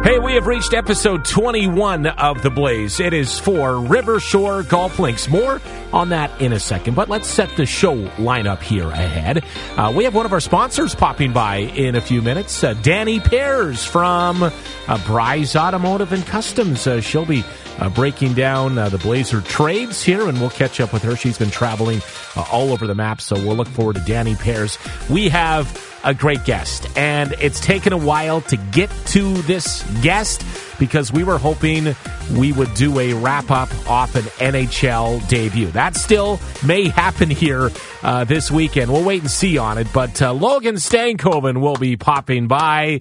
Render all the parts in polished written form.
Hey, we have reached episode 21 of The Blaze. It is for River Shore Golf Links. More on that in a second, but let's set the show lineup here ahead. We have one of our sponsors popping by in a few minutes, Danny Pears from Bryce Automotive and Customs. She'll be breaking down the Blazer trades here, and we'll catch up with her. She's been traveling all over the map, so we'll look forward to Danny Pears. We have a great guest, and it's taken a while to get to this guest because we were hoping we would do a wrap-up off an NHL debut. That still may happen here this weekend. We'll wait and see on it, but Logan Stankoven will be popping by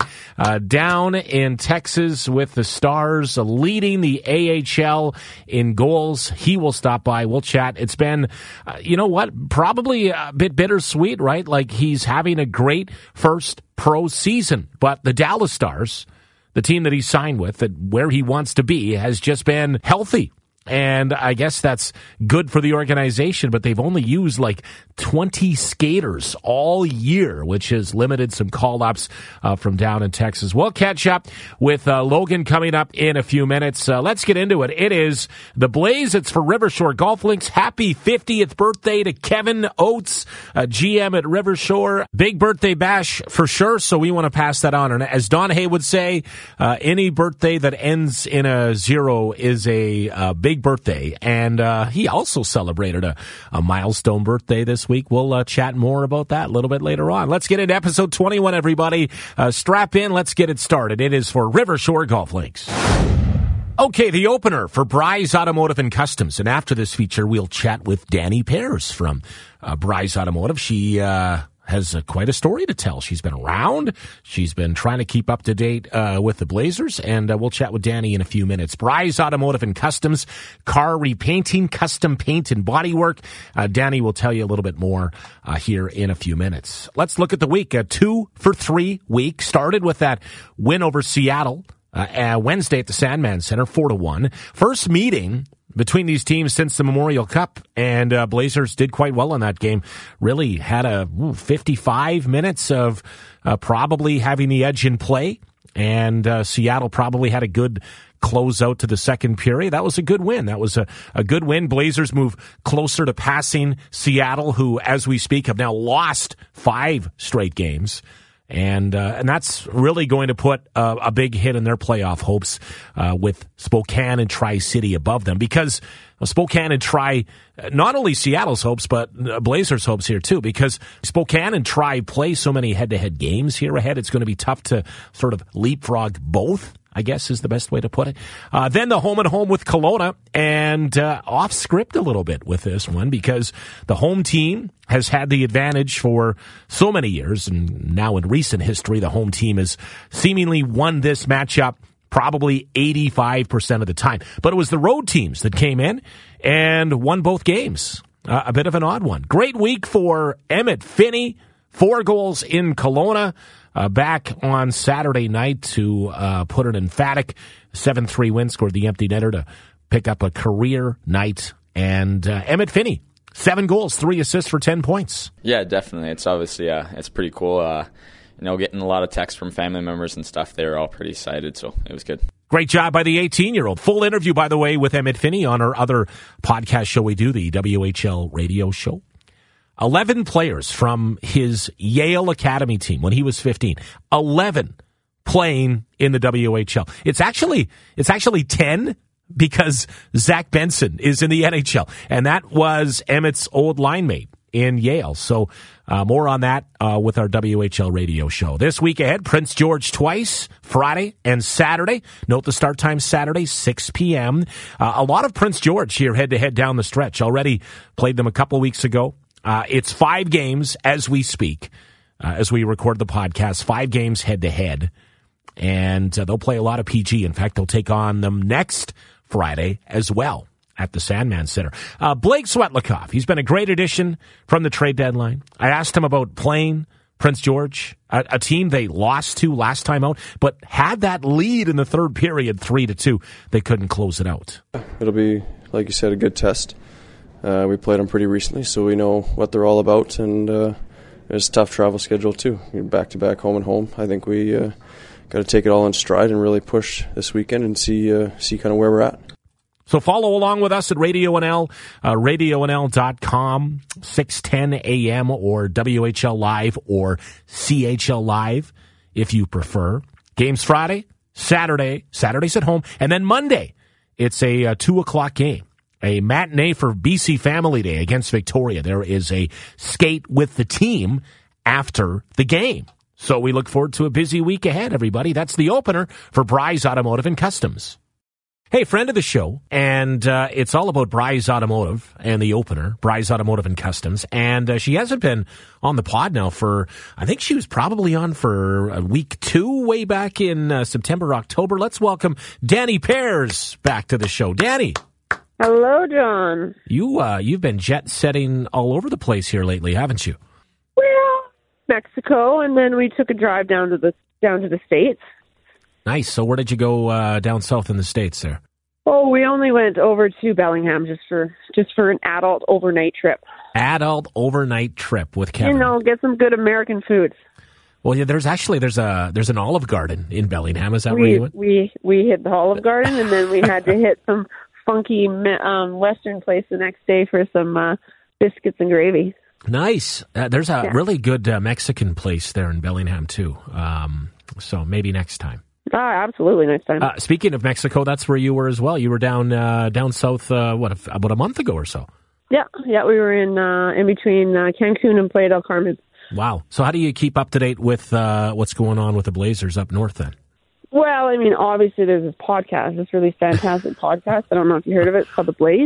down in Texas with the Stars, leading the AHL in goals. He will stop by. We'll chat. It's been, you know what, probably a bit bittersweet, right? Like, he's having a great first pro season, but the Dallas Stars, the team that he signed with, that where he wants to be, has just been healthy. And I guess that's good for the organization, but they've only used like 20 skaters all year, which has limited some call-ups from down in Texas. We'll catch up with Logan coming up in a few minutes. Let's get into it. It is The Blaze. It's for River Shore Golf Links. Happy 50th birthday to Kevin Oates, GM at River Shore. Big birthday bash for sure, so we want to pass that on. And as Don Hay would say, any birthday that ends in a 0 is a big birthday, and he also celebrated a milestone birthday this week. We'll chat more about that a little bit later on. Let's get into episode 21, everybody. Strap in. Let's get it started. It is for River Shore Golf Links. Okay, the opener for Bryce Automotive and Customs, and after this feature, we'll chat with Danny Pears from Bryce Automotive. She has quite a story to tell. She's been around. She's been trying to keep up to date with the Blazers, and we'll chat with Danny in a few minutes. Bryce Automotive and Customs, car repainting, custom paint, and bodywork. Danny will tell you a little bit more here in a few minutes. Let's look at the week. A 2-for-3 week. Started with that win over Seattle Wednesday at the Sandman Center, 4-1. First meeting between these teams since the Memorial Cup, and Blazers did quite well in that game. Really had a 55 minutes of probably having the edge in play, and Seattle probably had a good close out to the second period. That was a good win. That was a good win. Blazers move closer to passing Seattle, who, as we speak, have now lost 5 straight games. And that's really going to put a big hit in their playoff hopes with Spokane and Tri-City above them, because Spokane and Tri, not only Seattle's hopes, but Blazers' hopes here too, because Spokane and Tri play so many head-to-head games here ahead. It's going to be tough to sort of leapfrog both, I guess is the best way to put it. Then the home-and-home with Kelowna, and off script a little bit with this one, because the home team has had the advantage for so many years, and now in recent history, the home team has seemingly won this matchup probably 85% of the time. But it was the road teams that came in and won both games. A bit of an odd one. Great week for Emmett Finney. 4 goals in Kelowna. Back on Saturday night to put an emphatic 7-3 win, scored the empty netter to pick up a career night. And Emmett Finney, 7 goals, 3 assists for 10 points. Yeah, definitely. It's obviously it's pretty cool. Getting a lot of texts from family members and stuff. They were all pretty excited, so it was good. Great job by the 18-year-old. Full interview, by the way, with Emmett Finney on our other podcast show we do, the WHL radio show. 11 players from his Yale Academy team when he was 15. 11 playing in the WHL. It's actually 10 because Zach Benson is in the NHL, and that was Emmett's old line mate in Yale. So more on that with our WHL radio show. This week ahead, Prince George twice, Friday and Saturday. Note the start time Saturday, 6 p.m. A lot of Prince George here head-to-head down the stretch. Already played them a couple weeks ago. It's 5 games as we speak, as we record the podcast, 5 games head-to-head. And they'll play a lot of PG. In fact, they'll take on them next Friday as well at the Sandman Center. Blake Svetlikov, he's been a great addition from the trade deadline. I asked him about playing Prince George, a team they lost to last time out, but had that lead in the third period, 3-2. They couldn't close it out. It'll be, like you said, a good test. We played them pretty recently, so we know what they're all about, and it's a tough travel schedule too. Back-to-back, home and home. I think we got to take it all in stride and really push this weekend and see kind of where we're at. So follow along with us at Radio NL, radionl.com, 6:10 a.m. or WHL Live or CHL Live if you prefer. Games Friday, Saturday's at home, and then Monday, it's a 2 o'clock game. A matinee for BC Family Day against Victoria. There is a skate with the team after the game. So we look forward to a busy week ahead, everybody. That's the opener for Bryce Automotive and Customs. Hey, friend of the show, and it's all about Bryce Automotive and the opener, Bryce Automotive and Customs. And she hasn't been on the pod now for, I think she was probably on for week 2, way back in September, October. Let's welcome Danny Pears back to the show. Danny. Hello, John. You've been jet-setting all over the place here lately, haven't you? Well, Mexico, and then we took a drive down to the States. Nice. So where did you go down south in the States there? Oh, we only went over to Bellingham just for an adult overnight trip. Adult overnight trip with Kevin. Get some good American food. Well, yeah, there's an Olive Garden in Bellingham. Is that where you went? We hit the Olive Garden, and then we had to hit some funky Western place the next day for some biscuits and gravy. Nice. There's a really good Mexican place there in Bellingham too. So maybe next time. Absolutely, next time. Speaking of Mexico, that's where you were as well. You were down south, about a month ago or so? Yeah, we were in between Cancun and Playa del Carmen. Wow. So how do you keep up to date with what's going on with the Blazers up north then? Well, I mean, obviously there's this podcast, this really fantastic podcast. I don't know if you heard of it. It's called The Blaze.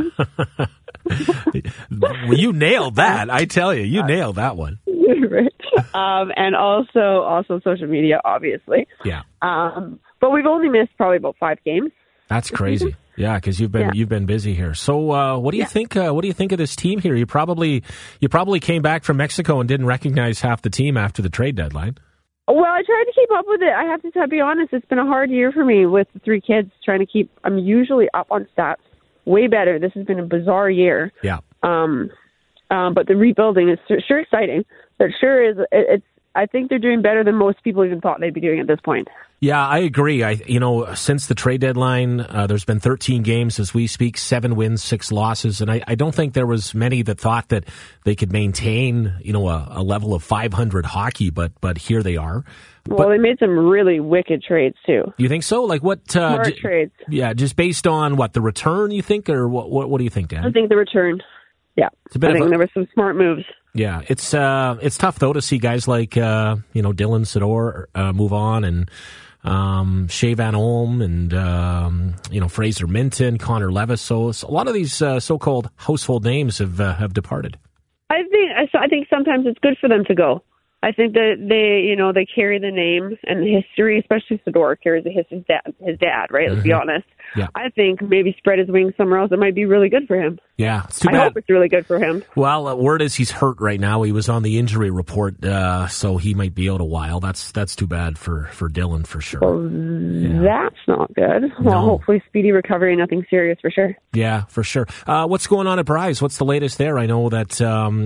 Well, you nailed that. I tell you, you nailed that one. Right. And also social media, obviously. Yeah. But we've only missed probably about 5 games. That's crazy. Yeah, because you've been busy here. So, what do you think? What do you think of this team here? You probably came back from Mexico and didn't recognize half the team after the trade deadline. Well, I tried to keep up with it. I have to be honest. It's been a hard year for me with the 3 kids. I'm usually up on stats, way better. This has been a bizarre year. Yeah. But the rebuilding is sure exciting. It sure is. I think they're doing better than most people even thought they'd be doing at this point. Yeah, I agree. Since the trade deadline, there's been 13 games as we speak, 7 wins, 6 losses, and I don't think there was many that thought that they could maintain, a level of 500 hockey, but here they are. Well, they made some really wicked trades too. You think so? Like what? Smart trades. Yeah, just based on what, the return, you think, or what do you think, Dan? I think the return. Yeah, I think there were some smart moves. Yeah, it's tough though to see guys like Dylan Sador move on, and Shea Van Olm, and Fraser Minton, Connor Levis. So a lot of these so-called household names have departed. I think sometimes it's good for them to go. I think that they carry the name and the history, especially Sador carries the history of his dad, right? Let's be honest. Yeah. I think maybe spread his wings somewhere else. It might be really good for him. Yeah, it's too bad. I hope it's really good for him. Well, word is he's hurt right now. He was on the injury report, so he might be out a while. That's too bad for Dylan for sure. Well, That's not good. Well, hopefully speedy recovery, nothing serious for sure. Yeah, for sure. What's going on at Bryce? What's the latest there? I know that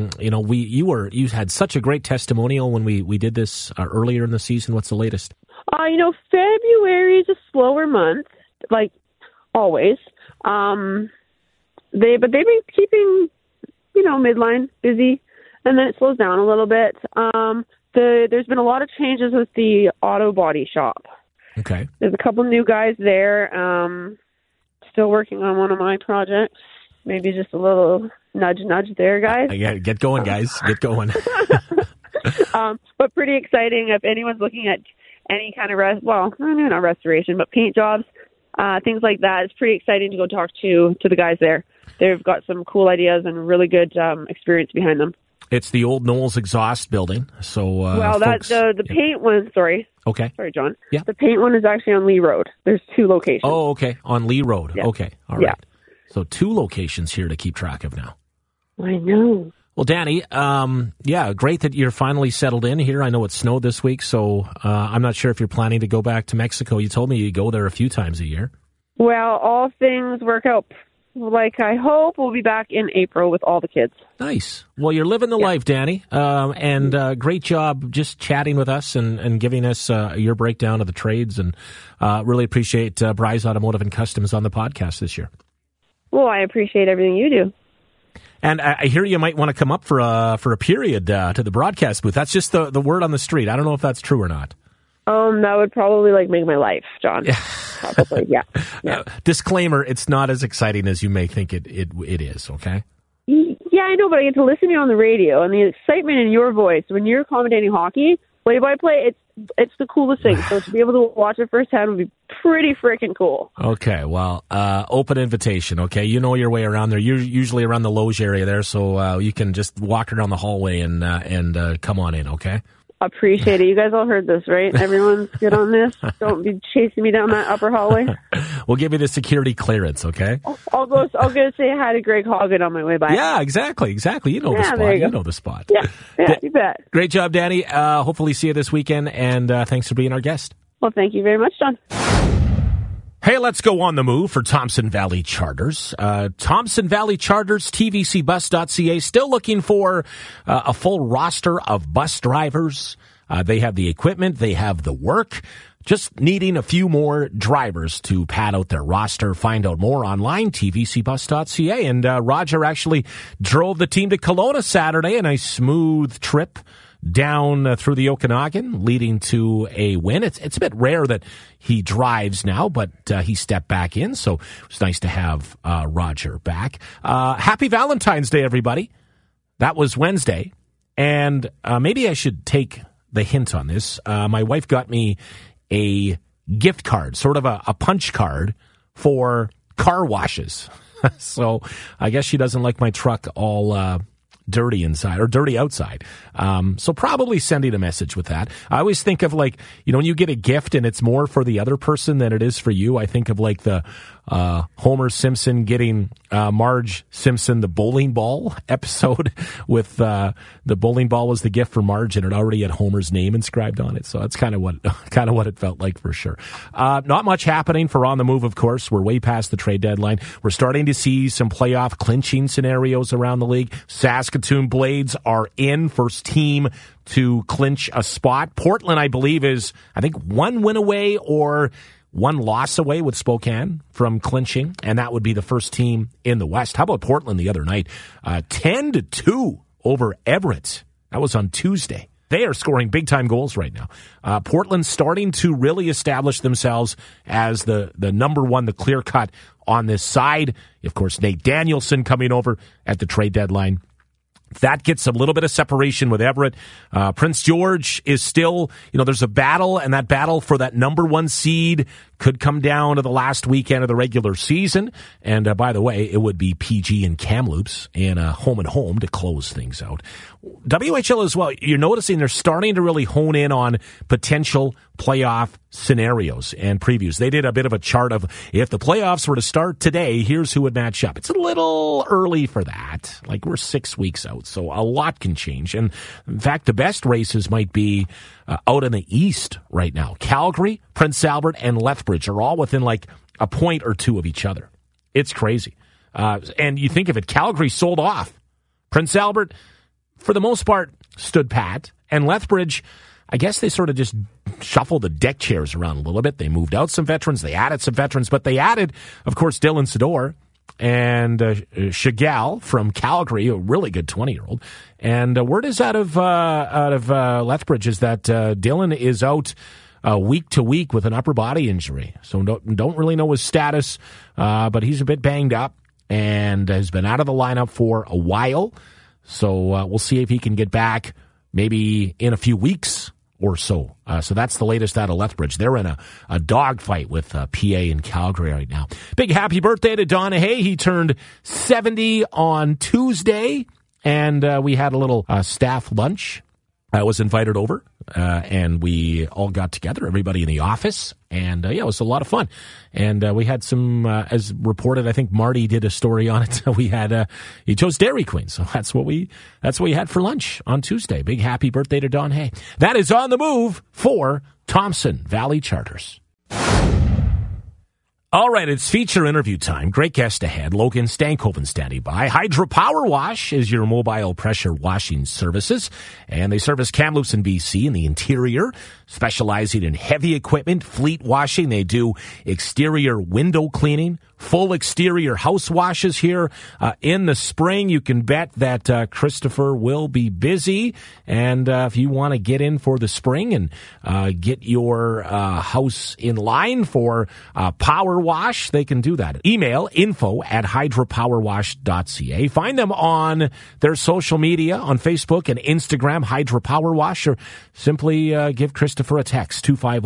you had such a great testimonial when we did this earlier in the season. What's the latest? February is a slower month, like always. They've been keeping, midline busy, and then it slows down a little bit. There's been a lot of changes with the auto body shop. Okay. There's a couple new guys there. Still working on one of my projects. Maybe just a little nudge there, guys. Yeah, get going, guys. Get going. But pretty exciting. If anyone's looking at any kind of not restoration, but paint jobs, things like that, it's pretty exciting to go talk to the guys there. They've got some cool ideas and really good experience behind them. It's the old Knowles Exhaust building. So, the paint one. Sorry. Okay. Sorry, John. Yeah. The paint one is actually on Lee Road. There's 2 locations. Oh, okay. On Lee Road. Yeah. Okay. All right. Yeah. So 2 locations here to keep track of now. I know. Well, Danny, great that you're finally settled in here. I know it snowed this week, so I'm not sure if you're planning to go back to Mexico. You told me you go there a few times a year. Well, all things work out like I hope we'll be back in April with all the kids. Nice. Well, you're living the life, Danny, and great job just chatting with us and giving us your breakdown of the trades, and really appreciate Bryce Automotive and Customs on the podcast this year. Well, I appreciate everything you do. And I hear you might want to come up for a period to the broadcast booth. That's just the word on the street. I don't know if that's true or not. That would probably make my life, John. Probably, yeah. Disclaimer: it's not as exciting as you may think it is. Okay. Yeah, I know, but I get to listen to you on the radio, and the excitement in your voice when you're commentating hockey, play-by-play, it's the coolest thing. So to be able to watch it firsthand would be pretty freaking cool. Okay, well, open invitation, okay? You know your way around there. You're usually around the loge area there, so you can just walk around the hallway and come on in, okay? Appreciate it. You guys all heard this, right? Everyone's good on this. Don't be chasing me down that upper hallway. We'll give you the security clearance, okay? I'll go say hi to Greg Hogan on my way by. Yeah, exactly. You know the spot. You know the spot. Yeah, you bet. Great job, Danny. Hopefully see you this weekend, and thanks for being our guest. Well, thank you very much, John. Hey, let's go on the move for Thompson Valley Charters. Thompson Valley Charters, tvcbus.ca, still looking for a full roster of bus drivers. They have the equipment, they have the work, just needing a few more drivers to pad out their roster. Find out more online, tvcbus.ca. And Roger actually drove the team to Kelowna Saturday, a nice smooth trip down through the Okanagan, leading to a win. It's a bit rare that he drives now, but he stepped back in, so it was nice to have Roger back. Happy Valentine's Day, everybody. That was Wednesday, and maybe I should take the hint on this. My wife got me a gift card, sort of a punch card for car washes. So I guess she doesn't like my truck all dirty inside or dirty outside. So probably sending a message with that. I always think of when you get a gift and it's more for the other person than it is for you. I think of the Homer Simpson getting Marge Simpson the bowling ball episode with the bowling ball was the gift for Marge and it already had Homer's name inscribed on it. So that's kind of what it felt like for sure. Not much happening for On the Move, of course. We're way past the trade deadline. We're starting to see some playoff clinching scenarios around the league. Saskatoon Blades are in, first team to clinch a spot. Portland, I believe, is, one win away or one loss away with Spokane from clinching, and that would be the first team in the West. How about Portland the other night? 10-2 over Everett. That was on Tuesday. They are scoring big-time goals right now. Portland starting to really establish themselves as the number one, the clear cut on this side. Of course, Nate Danielson coming over at the trade deadline. That gets a little bit of separation with Everett. Prince George is still, there's a battle, and that battle for that number one seed could come down to the last weekend of the regular season. And by the way, it would be PG and Kamloops in a home and home to close things out. WHL as well, you're noticing they're starting to really hone in on potential playoff scenarios and previews. They did a bit of a chart of if the playoffs were to start today, here's who would match up. It's a little early for that. We're 6 weeks out, so a lot can change. And in fact, the best races might be out in the East right now. Calgary, Prince Albert, and Lethbridge are all within a point or two of each other. It's crazy. And you think of it, Calgary sold off. Prince Albert, for the most part, stood pat. And Lethbridge, I guess they sort of just shuffled the deck chairs around a little bit. They moved out some veterans. They added some veterans. But they added, of course, Dylan Sador and Chagall from Calgary, a really good 20-year-old. And word is out of Lethbridge is that Dylan is out week to week with an upper body injury. So don't really know his status, but he's a bit banged up and has been out of the lineup for a while. So we'll see if he can get back maybe in a few weeks or so. So that's the latest out of Lethbridge. They're in a dogfight with PA and Calgary right now. Big happy birthday to Donna Hay. He turned 70 on Tuesday, and we had a little staff lunch. I was invited over, and we all got together, everybody in the office, and it was a lot of fun. And we had some, as reported, I think Marty did a story on it. We had, he chose Dairy Queen, so that's what we had for lunch on Tuesday. Big happy birthday to Don Hay. That is On the Move for Thompson Valley Charters. All right, it's feature interview time. Great guest ahead. Logan Stankoven standing by. Hydro Power Wash is your mobile pressure washing services, and they service Kamloops and BC in the interior, specializing in heavy equipment, fleet washing. They do exterior window cleaning, full exterior house washes here in the spring. You can bet that Christopher will be busy, and if you want to get in for the spring and get your house in line for power wash, they can do that. Email info@hydropowerwash.ca. Find them on their social media on Facebook and Instagram, Hydro Power Wash, or simply give Christopher a text,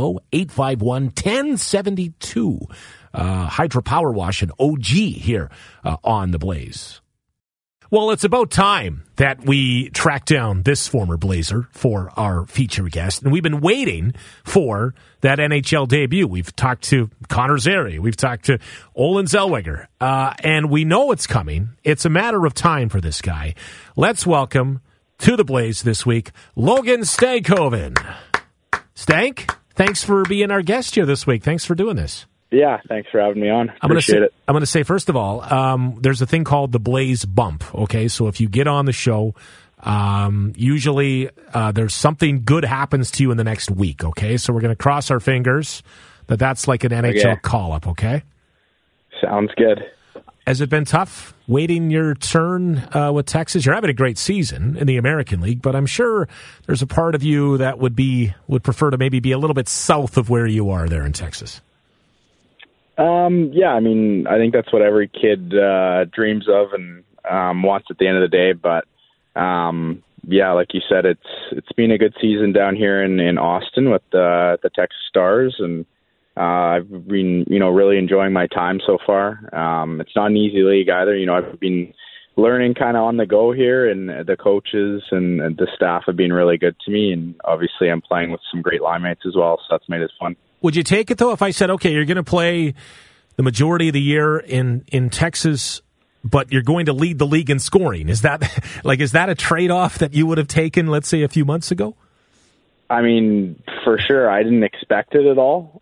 250-851-1072. Hydro Power Wash, an OG here on The Blaze. Well, it's about time that we track down this former Blazer for our feature guest. And we've been waiting for that NHL debut. We've talked to Connor Zary. We've talked to Olen Zellweger. And we know it's coming. It's a matter of time for this guy. Let's welcome to the Blaze this week, Logan Stankoven. Stank, thanks for being our guest here this week. Thanks for doing this. Yeah, thanks for having me on. Appreciate it. I'm going to say, first of all, there's a thing called the Blaze Bump, okay? So if you get on the show, usually there's something good happens to you in the next week, okay? So we're going to cross our fingers that that's like an NHL call-up, okay? Sounds good. Has it been tough waiting your turn with Texas? You're having a great season in the American League, but I'm sure there's a part of you that would prefer to maybe be a little bit south of where you are there in Texas. Yeah, I mean, I think that's what every kid dreams of and wants at the end of the day. But yeah, like you said, it's been a good season down here in Austin with the Texas Stars, and I've been really enjoying my time so far. It's not an easy league either. I've been learning kind of on the go here, and the coaches and the staff have been really good to me. And obviously, I'm playing with some great line mates as well, so that's made it fun. Would you take it, though, if I said, okay, you're going to play the majority of the year in Texas, but you're going to lead the league in scoring? Is that a trade-off that you would have taken, let's say, a few months ago? I mean, for sure. I didn't expect it at all.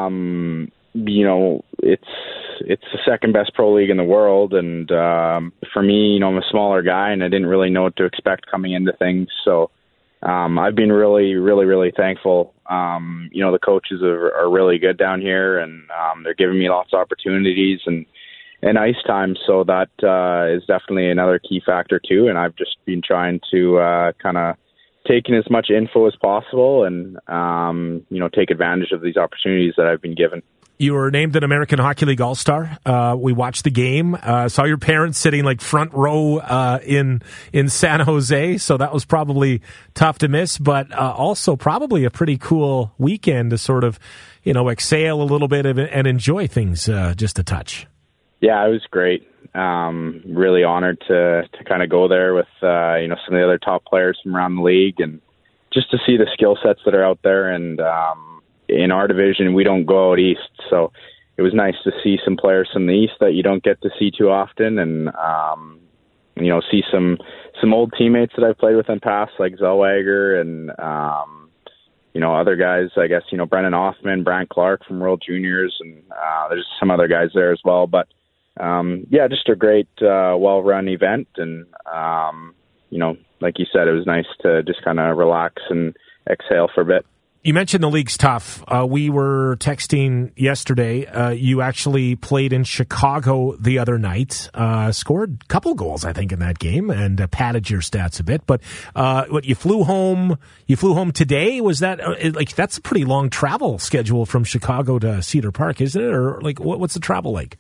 It's the second best pro league in the world, and for me, I'm a smaller guy, and I didn't really know what to expect coming into things, so I've been really, really, really thankful. The coaches are really good down here, and they're giving me lots of opportunities and ice time. So that is definitely another key factor too. And I've just been trying to kind of take in as much info as possible and, take advantage of these opportunities that I've been given. You were named an American Hockey League All-Star. We watched the game. Saw your parents sitting like front row in San Jose, so that was probably tough to miss, but also probably a pretty cool weekend to sort of, exhale a little bit and enjoy things just a touch. Yeah, it was great. Really honored to kind of go there with some of the other top players from around the league, and just to see the skill sets that are out there. And in our division, we don't go out east, so it was nice to see some players from the east that you don't get to see too often, and see some old teammates that I've played with in the past, like Zellweger and other guys. I guess Brennan Othman, Brant Clark from World Juniors, and there's some other guys there as well. But just a great, well-run event, and like you said, it was nice to just kind of relax and exhale for a bit. You mentioned the league's tough. We were texting yesterday. You actually played in Chicago the other night, scored a couple goals, I think, in that game, and padded your stats a bit. But you flew home? You flew home today? Was that that's a pretty long travel schedule from Chicago to Cedar Park, isn't it? Or what's the travel like?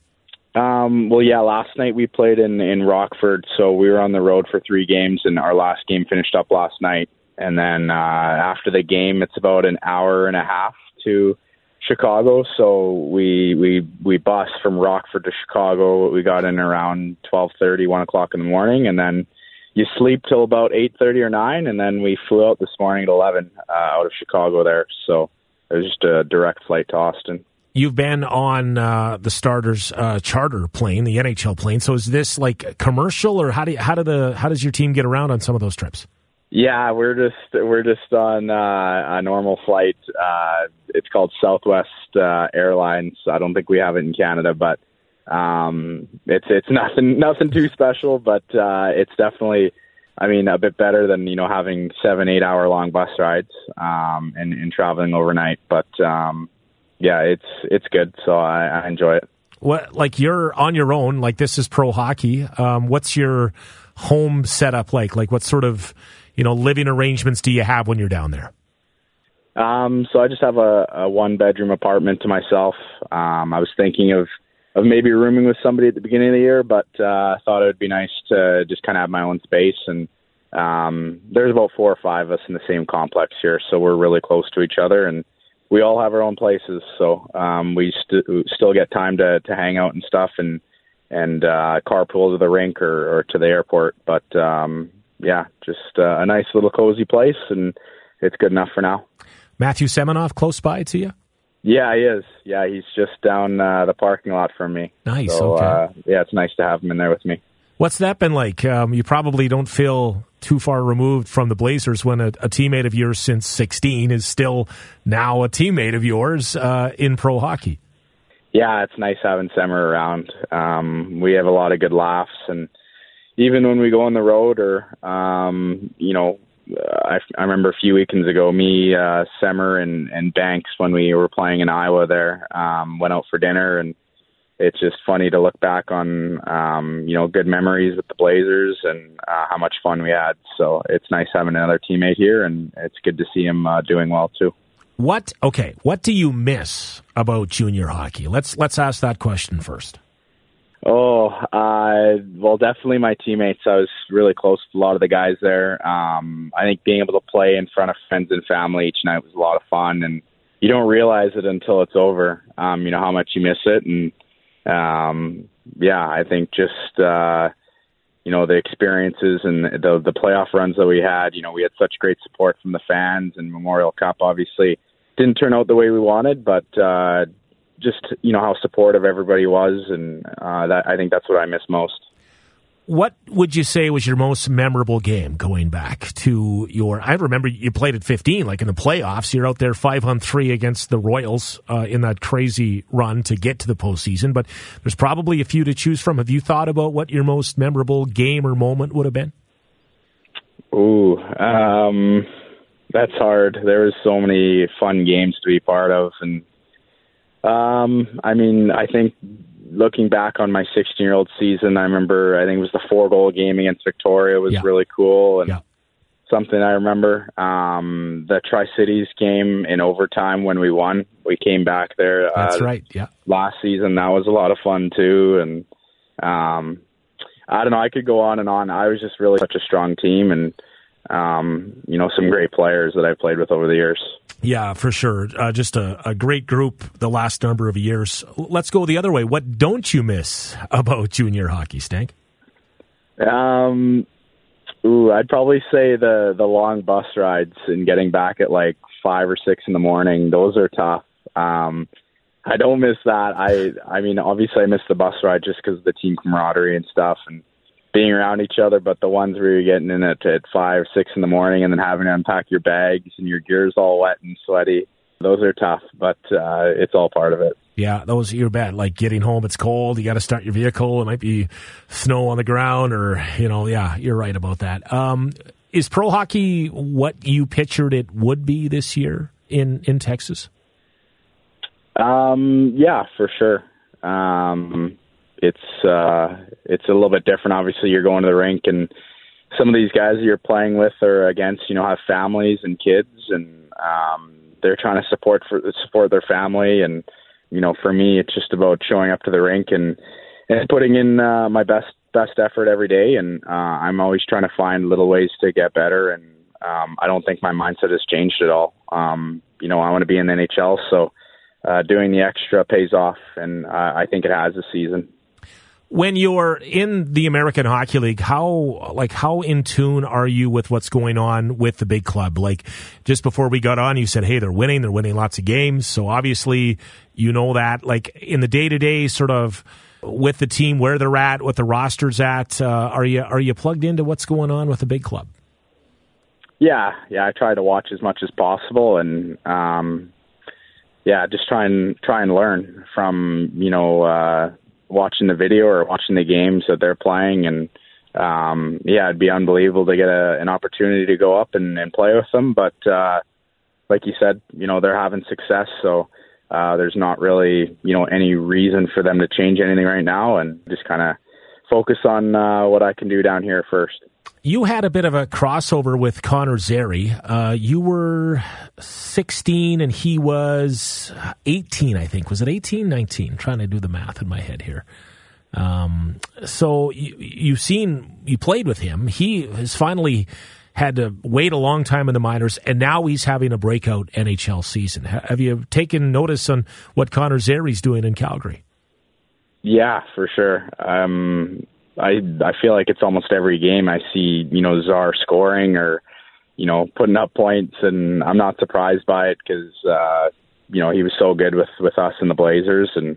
Last night we played in Rockford, so we were on the road for 3 games, and our last game finished up last night. And then after the game, it's about an hour and a half to Chicago. So we bused from Rockford to Chicago. We got in around 12:30, 1 o'clock in the morning, and then you sleep till about 8:30 or 9, and then we flew out this morning at 11 out of Chicago there. So it was just a direct flight to Austin. You've been on the Starters charter plane, the NHL plane. So is this like commercial, or how does your team get around on some of those trips? Yeah, we're just on a normal flight. It's called Southwest Airlines. I don't think we have it in Canada, but it's nothing too special. But it's definitely, I mean, a bit better than having 7-8 hour long bus rides and traveling overnight. But yeah, it's good. So I enjoy it. What, like, you're on your own? Like, this is pro hockey. What's your home setup like? Like, what sort of living arrangements do you have when you're down there? So I just have a 1-bedroom apartment to myself. I was thinking of maybe rooming with somebody at the beginning of the year, but I thought it would be nice to just kind of have my own space. And there's about 4 or 5 of us in the same complex here, so we're really close to each other, and we all have our own places. So we still get time to hang out and stuff, and carpool to the rink or to the airport. But yeah, just a nice little cozy place, and it's good enough for now. Matthew Seminoff close by to you? Yeah, he is. Yeah, he's just down the parking lot from me. Nice, so, okay. Yeah, it's nice to have him in there with me. What's that been like? You probably don't feel too far removed from the Blazers when a teammate of yours since 16 is still now a teammate of yours in pro hockey. Yeah, it's nice having Semmer around. We have a lot of good laughs, and even when we go on the road or, I remember a few weekends ago, me, Semmer, and Banks, when we were playing in Iowa there, went out for dinner, and it's just funny to look back on, good memories with the Blazers and how much fun we had. So it's nice having another teammate here, and it's good to see him doing well too. What do you miss about junior hockey? Let's ask that question first. Well, definitely my teammates. I was really close to a lot of the guys there. I think being able to play in front of friends and family each night was a lot of fun, and you don't realize it until it's over, how much you miss it. And, I think just, the experiences and the playoff runs that we had, we had such great support from the fans, and Memorial Cup obviously didn't turn out the way we wanted, but, just how supportive everybody was, and I think that's what I miss most. What would you say was your most memorable game going back to I remember you played at 15, like in the playoffs. You're out there 5-on-3 against the Royals in that crazy run to get to the postseason, but there's probably a few to choose from. Have you thought about what your most memorable game or moment would have been? That's hard. There was so many fun games to be part of, and I think looking back on my 16-year-old season, I think it was the 4-goal game against Victoria was really cool, and something I remember. The Tri-Cities game in overtime when we won. We came back there. That's right, yeah. Last season, that was a lot of fun too, and I don't know, I could go on and on. I was just really such a strong team, and some great players that I've played with over the years. Yeah, for sure. Just a great group the last number of years. Let's go the other way. What don't you miss about junior hockey, Stank? I'd probably say the long bus rides and getting back at like 5 or 6 in the morning. Those are tough. I don't miss that. I mean, obviously I miss the bus ride just because of the team camaraderie and stuff and being around each other, but the ones where you're getting in at 5, 6 in the morning and then having to unpack your bags and your gear's all wet and sweaty, those are tough, but it's all part of it. Yeah, those you're bad. Like getting home, it's cold. You got to start your vehicle. It might be snow on the ground, or yeah, you're right about that. Is pro hockey what you pictured it would be this year in Texas? Yeah, for sure. It's a little bit different. Obviously, you're going to the rink, and some of these guys that you're playing with or against, have families and kids, and they're trying to support their family. And for me, it's just about showing up to the rink and putting in my best effort every day. And I'm always trying to find little ways to get better. And I don't think my mindset has changed at all. I want to be in the NHL, so doing the extra pays off, and I think it has this season. When you're in the American Hockey League, how in tune are you with what's going on with the big club? Like, just before we got on, you said, hey, they're winning lots of games. So obviously, that. Like, in the day-to-day sort of with the team, where they're at, what the roster's at, are you plugged into what's going on with the big club? Yeah, I try to watch as much as possible, and just try and learn from watching the video or watching the games that they're playing, and it'd be unbelievable to get an opportunity to go up and play with them. But like you said, they're having success, so there's not really any reason for them to change anything right now, and just kind of focus on what I can do down here first. You had a bit of a crossover with Connor Zary. You were 16 and he was 18, I think. Was it 18, 19? I'm trying to do the math in my head here. So you played with him. He has finally had to wait a long time in the minors, and now he's having a breakout NHL season. Have you taken notice on what Connor Zary's doing in Calgary? Yeah, for sure. I feel like it's almost every game I see, Czar scoring or, putting up points, and I'm not surprised by it because, he was so good with us in the Blazers. And,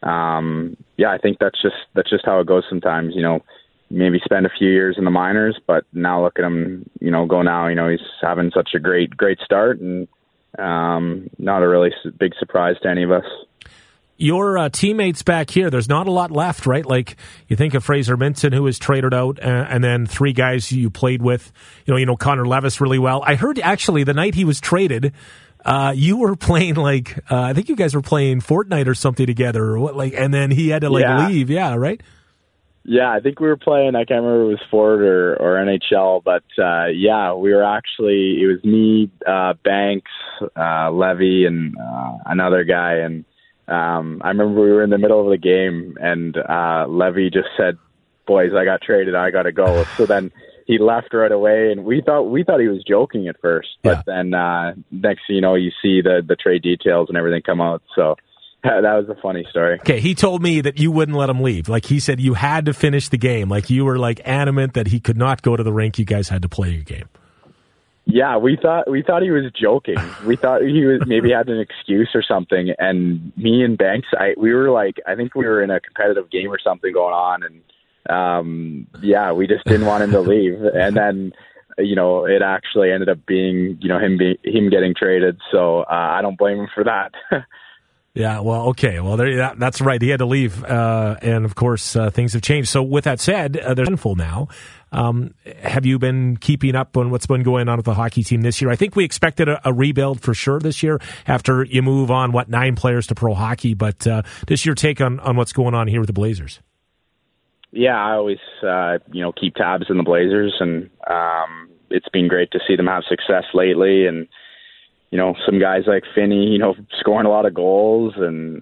I think that's just how it goes sometimes, maybe spend a few years in the minors, but now look at him, go now, he's having such a great start, and not a really big surprise to any of us. Your teammates back here, there's not a lot left, right? Like, you think of Fraser Minton, who was traded out, and then three guys you played with. You know Connor Levis really well. I heard, actually, the night he was traded, you were playing, I think you guys were playing Fortnite or something together, or what? And then he had to, leave. Yeah, right? Yeah, I think we were playing, I can't remember if it was Fort or NHL, but, we were actually, it was me, Banks, Levy, and another guy, and I remember we were in the middle of the game, and Levy just said, "Boys, I got traded. I got to go." So then he left right away, and we thought he was joking at first, but then next thing you know, you see the trade details and everything come out. So that was a funny story. Okay, he told me that you wouldn't let him leave. Like, he said you had to finish the game. Like, you were adamant that he could not go to the rink. You guys had to play your game. Yeah, we thought he was joking. We thought he was maybe had an excuse or something. And me and Banks, we were I think we were in a competitive game or something going on, and we just didn't want him to leave. And then it actually ended up being him getting traded. So I don't blame him for that. Yeah, well, okay. Well, that's right. He had to leave, and of course, things have changed. So with that said, there's a handful now. Have you been keeping up on what's been going on with the hockey team this year? I think we expected a rebuild for sure this year after you move on, 9 players to pro hockey. But just your take on what's going on here with the Blazers. Yeah, I always, keep tabs on the Blazers, and it's been great to see them have success lately. And, some guys like Finney, scoring a lot of goals, and,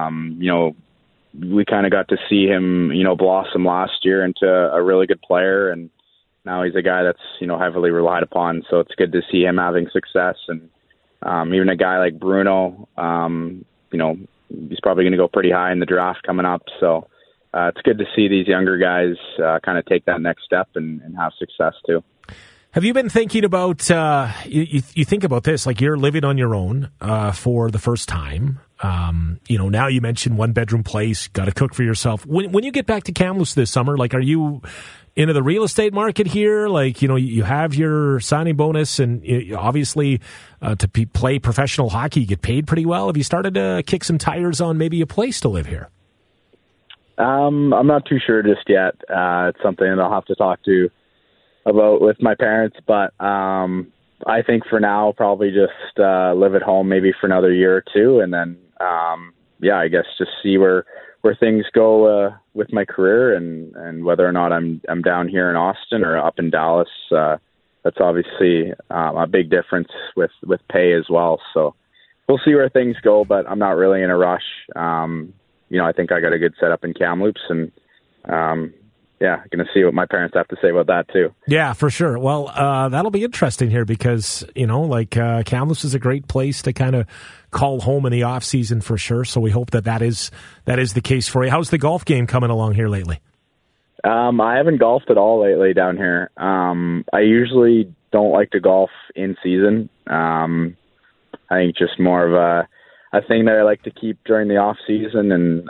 we kind of got to see him, blossom last year into a really good player, and now he's a guy that's, heavily relied upon. So it's good to see him having success. And even a guy like Bruno, he's probably going to go pretty high in the draft coming up. So it's good to see these younger guys kind of take that next step and have success too. Have you been thinking about, you think about this, you're living on your own for the first time. Now you mentioned 1-bedroom place, got to cook for yourself. When you get back to Kamloops this summer, are you into the real estate market here? You have your signing bonus, and obviously to play professional hockey, you get paid pretty well. Have you started to kick some tires on maybe a place to live here? I'm not too sure just yet. It's something that I'll have to talk to about with my parents, but I think for now probably just live at home maybe for another year or two, and then I guess just see where things go with my career, and whether or not I'm down here in Austin or up in Dallas. That's obviously a big difference with pay as well. So we'll see where things go, but I'm not really in a rush. I think I got a good setup in Kamloops, and going to see what my parents have to say about that too. Yeah, for sure. Well, that'll be interesting here because, Kamloops is a great place to kind of call home in the off season for sure. So we hope that is the case for you. How's the golf game coming along here lately? I haven't golfed at all lately down here. I usually don't like to golf in season. I think just more of a thing that I like to keep during the off season, and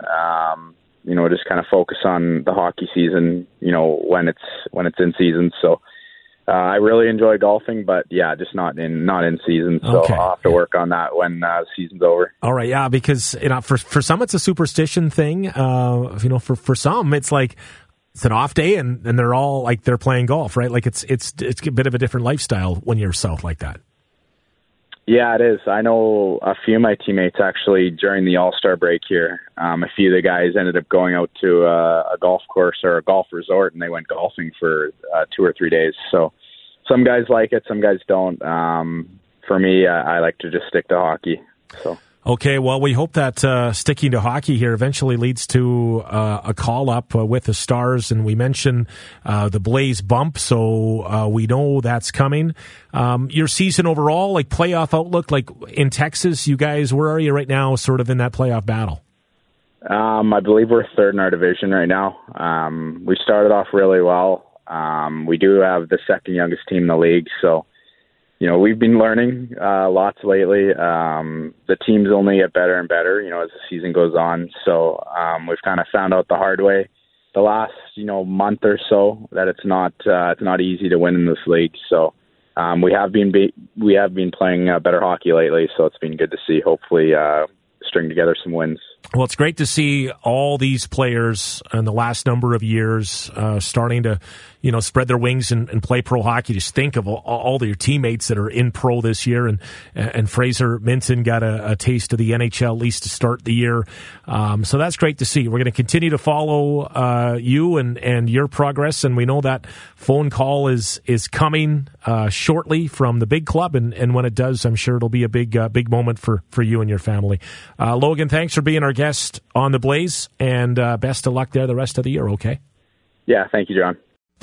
just kind of focus on the hockey season, when it's in season. So I really enjoy golfing, but yeah, just not in season. So Okay. I'll have to work on that when the season's over. All right, yeah, because for some it's a superstition thing. For some it's like it's an off day and they're all like they're playing golf, right? Like it's a bit of a different lifestyle when you're south like that. Yeah, it is. I know a few of my teammates actually during the All-Star break here. A few of the guys ended up going out to a golf course or a golf resort, and they went golfing for 2 or 3 days. So some guys like it, some guys don't. For me, I like to just stick to hockey. So. Okay, well, we hope that sticking to hockey here eventually leads to a call-up with the Stars, and we mentioned the Blaze bump, so we know that's coming. Your season overall, like playoff outlook, like in Texas, you guys, where are you right now sort of in that playoff battle? I believe we're third in our division right now. We started off really well. We do have the second youngest team in the league, so we've been learning lots lately. The teams only get better and better, as the season goes on. So we've kind of found out the hard way the last, month or so that it's not easy to win in this league. So we have been playing better hockey lately. So it's been good to see. Hopefully, string together some wins. Well, it's great to see all these players in the last number of years starting to, spread their wings and play pro hockey. Just think of all your teammates that are in pro this year, and Fraser Minton got a taste of the NHL at least to start the year. So that's great to see. We're going to continue to follow you and your progress, and we know that phone call is coming shortly from the big club, and when it does, I'm sure it'll be a big moment for you and your family. Logan, thanks for being our guest on the Blaze, and best of luck there the rest of the year, okay? Yeah, thank you, John.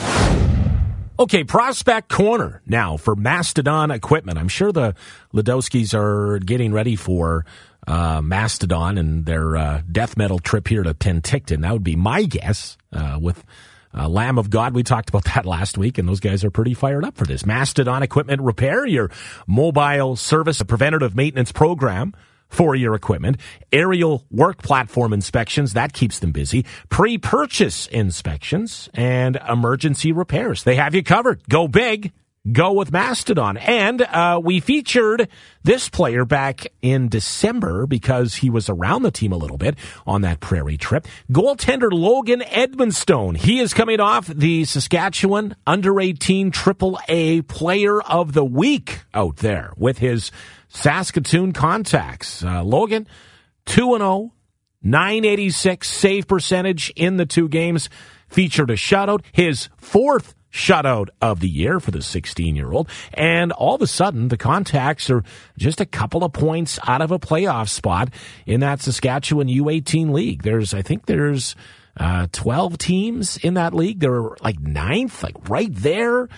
Okay, Prospect Corner now for Mastodon Equipment. I'm sure the Ledowskis are getting ready for Mastodon and their death metal trip here to Penticton. That would be my guess with Lamb of God. We talked about that last week, and those guys are pretty fired up for this. Mastodon Equipment Repair, your mobile service, a preventative maintenance program for your equipment, aerial work platform inspections, that keeps them busy, pre-purchase inspections, and emergency repairs. They have you covered. Go big. Go with Mastodon. And we featured this player back in December because he was around the team a little bit on that prairie trip. Goaltender Logan Edmonstone. He is coming off the Saskatchewan Under-18 AAA Player of the Week out there with his Saskatoon contacts. Logan, 2-0, .986 save percentage in the 2 games. Featured a shutout, his 4th shutout of the year for the 16-year-old. And all of a sudden, the contacts are just a couple of points out of a playoff spot in that Saskatchewan U18 league. I think there's 12 teams in that league. They're like 9th, like right there.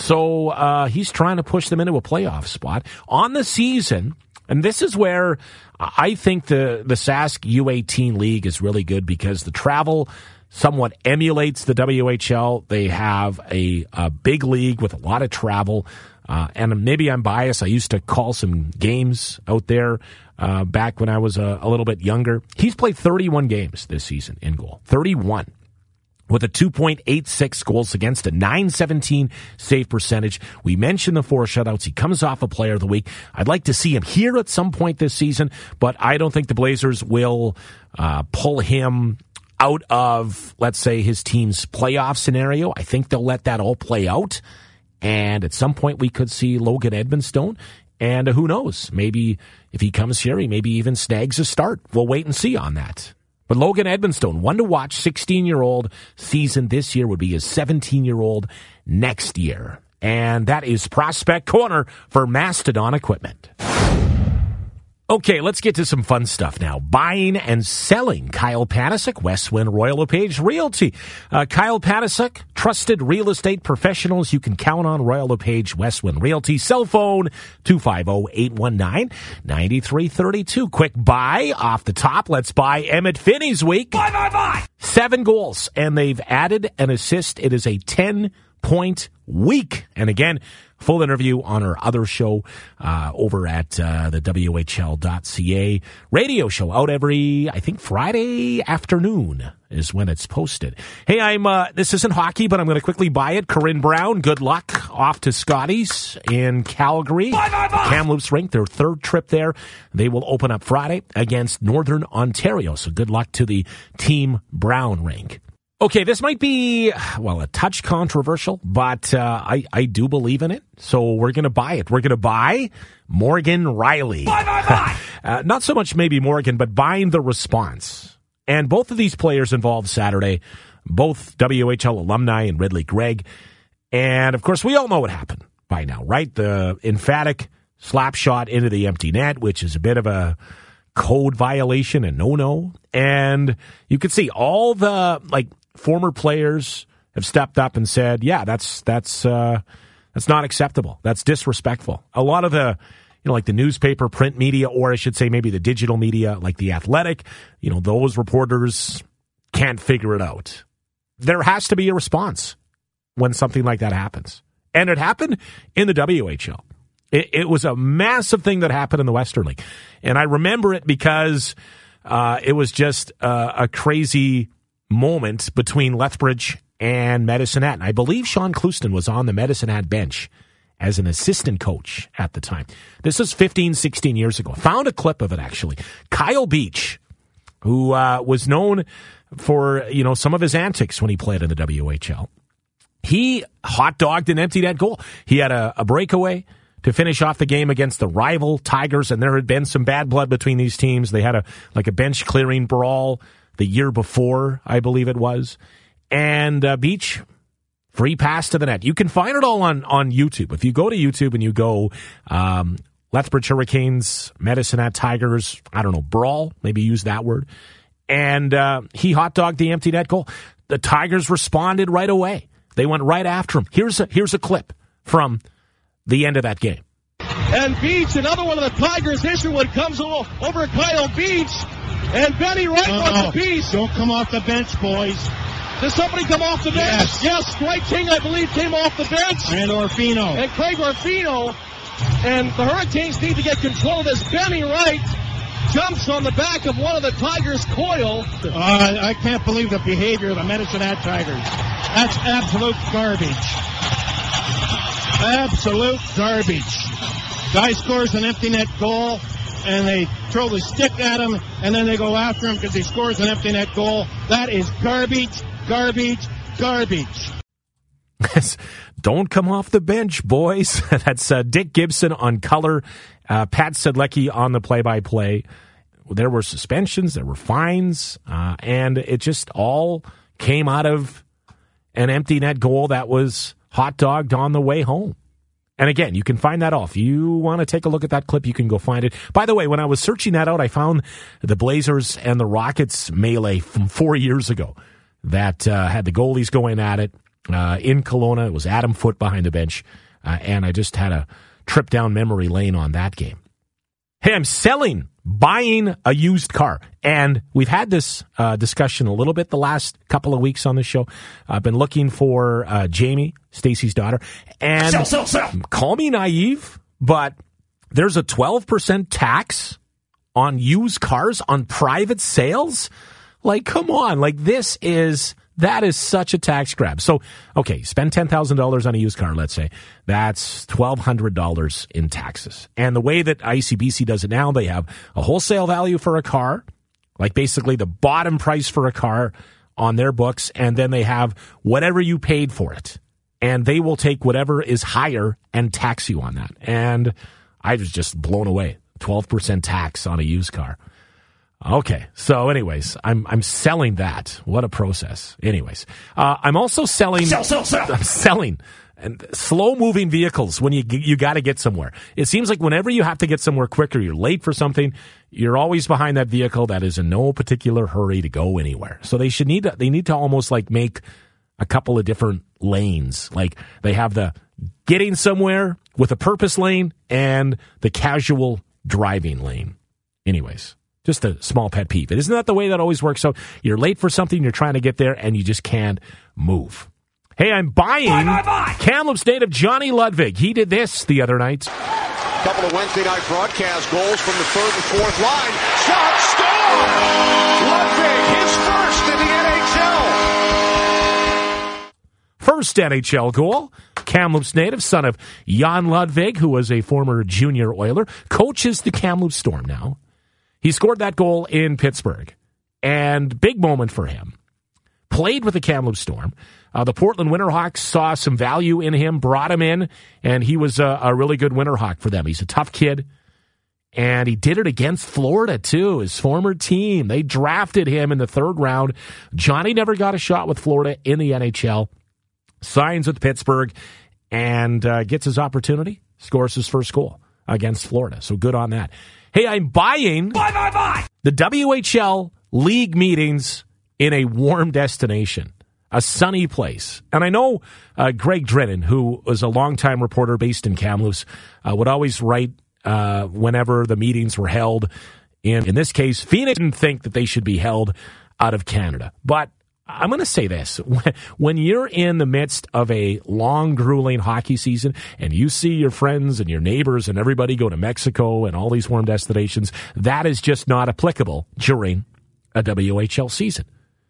So he's trying to push them into a playoff spot on the season. And this is where I think the Sask U18 league is really good because the travel somewhat emulates the WHL. They have a big league with a lot of travel. And maybe I'm biased. I used to call some games out there back when I was a little bit younger. He's played 31 games this season in goal. 31. With a 2.86 goals against, a .917 save percentage. We mentioned the 4 shutouts. He comes off a Player of the Week. I'd like to see him here at some point this season, but I don't think the Blazers will pull him out of, let's say, his team's playoff scenario. I think they'll let that all play out, and at some point we could see Logan Edmonstone, and who knows, maybe if he comes here, he maybe even snags a start. We'll wait and see on that. But Logan Edmonstone, one to watch, 16-year-old season this year, would be his 17-year-old next year. And that is Prospect Corner for Mastodon Equipment. Okay, let's get to some fun stuff now. Buying and selling. Kyle Panasiuk, Westwind Royal LePage Realty. Kyle Panasiuk, trusted real estate professionals you can count on. Royal LePage Westwind Realty. Cell phone 250-819-9332. Quick buy off the top. Let's buy Emmett Finney's week. Buy. 7 goals, and they've added an assist. It is a 10-point week. And again, Full interview on our other show over at the WHL.ca radio show, out every, I think, Friday afternoon is when it's posted. Hey, this isn't hockey, but I'm going to quickly buy it. Corinne Brown, good luck off to Scotty's in Calgary. Kamloops Rink, their third trip there. They will open up Friday against Northern Ontario. So good luck to the Team Brown rink. Okay, this might be, a touch controversial, but I do believe in it, so we're going to buy it. We're going to buy Morgan Rielly. Buy. Not so much maybe Morgan, but buying the response. And both of these players involved Saturday, both WHL alumni and Ridley Gregg. And, of course, we all know what happened by now, right? The emphatic slap shot into the empty net, which is a bit of a code violation and no-no. And you could see all the, former players have stepped up and said, yeah, that's not acceptable. That's disrespectful. A lot of the, the newspaper, print media, or I should say maybe the digital media, like The Athletic, those reporters can't figure it out. There has to be a response when something like that happens. And it happened in the WHL. It was a massive thing that happened in the Western League. And I remember it because it was just a crazy moment between Lethbridge and Medicine Hat. And I believe Sean Clouston was on the Medicine Hat bench as an assistant coach at the time. This was 15, 16 years ago. Found a clip of it, actually. Kyle Beach, who was known for, some of his antics when he played in the WHL. He hot-dogged an empty net goal. He had a breakaway to finish off the game against the rival Tigers, and there had been some bad blood between these teams. They had a bench-clearing brawl the year before, I believe it was. And Beach, free pass to the net. You can find it all on YouTube. If you go to YouTube and you go Lethbridge Hurricanes, Medicine Hat Tigers, brawl, maybe use that word. And he hot-dogged the empty net goal. The Tigers responded right away. They went right after him. Here's a clip from the end of that game. And Beach, another one of the Tigers' issue when it comes over Kyle Beach. And Benny Wright wants a piece. Don't come off the bench, boys. Does somebody come off the bench? Yes, Dwight King, I believe, came off the bench. And Orfino. And Craig Orfino. And the Hurricanes need to get control of this. Benny Wright jumps on the back of one of the Tigers' coil. I can't believe the behavior of the Medicine Hat Tigers. That's absolute garbage. Absolute garbage. Guy scores an empty net goal, and they throw the stick at him, and then they go after him because he scores an empty net goal. That is garbage, garbage, garbage. Don't come off the bench, boys. That's Dick Gibson on color, Pat Sedlecki on the play-by-play. There were suspensions, there were fines, and it just all came out of an empty net goal that was hot-dogged on the way home. And again, you can find that all. If you want to take a look at that clip, you can go find it. By the way, when I was searching that out, I found the Blazers and the Rockets melee from 4 years ago that had the goalies going at it in Kelowna. It was Adam Foote behind the bench, and I just had a trip down memory lane on that game. Hey, I'm buying a used car. And we've had this discussion a little bit the last couple of weeks on the show. I've been looking for Jamie, Stacy's daughter. And call me naive, but there's a 12% tax on used cars on private sales. Like, come on. Like, that is such a tax grab. So, okay, spend $10,000 on a used car, let's say. That's $1,200 in taxes. And the way that ICBC does it now, they have a wholesale value for a car, like basically the bottom price for a car on their books, and then they have whatever you paid for it. And they will take whatever is higher and tax you on that. And I was just blown away. 12% tax on a used car. Okay, so anyways, I'm selling that. What a process. Anyways, I'm also selling. I'm selling and slow-moving vehicles when you got to get somewhere. It seems like whenever you have to get somewhere quicker, you're late for something, you're always behind that vehicle that is in no particular hurry to go anywhere. So they need to almost like make a couple of different lanes. Like they have the getting somewhere with a purpose lane and the casual driving lane. Anyways. Just a small pet peeve. Isn't that the way that always works? So you're late for something, you're trying to get there, and you just can't move. Hey, I'm buying Kamloops native Johnny Ludvig. He did this the other night. Couple of Wednesday night broadcast goals from the third and fourth line. Shot, score! Ludvig, his first in the NHL. First NHL goal. Kamloops native, son of Jan Ludvig, who was a former junior Oiler, coaches the Kamloops Storm now. He scored that goal in Pittsburgh, and big moment for him. Played with the Kamloops Storm. The Portland Winterhawks saw some value in him, brought him in, and he was a really good Winterhawk for them. He's a tough kid, and he did it against Florida, too, his former team. They drafted him in the third round. Johnny never got a shot with Florida in the NHL, signs with Pittsburgh, and gets his opportunity, scores his first goal against Florida. So good on that. Hey, I'm buying the WHL league meetings in a warm destination. A sunny place. And I know Greg Drennan, who was a longtime reporter based in Kamloops, would always write whenever the meetings were held. In this case, Phoenix didn't think that they should be held out of Canada. But I'm going to say this. When you're in the midst of a long, grueling hockey season and you see your friends and your neighbors and everybody go to Mexico and all these warm destinations, that is just not applicable during a WHL season.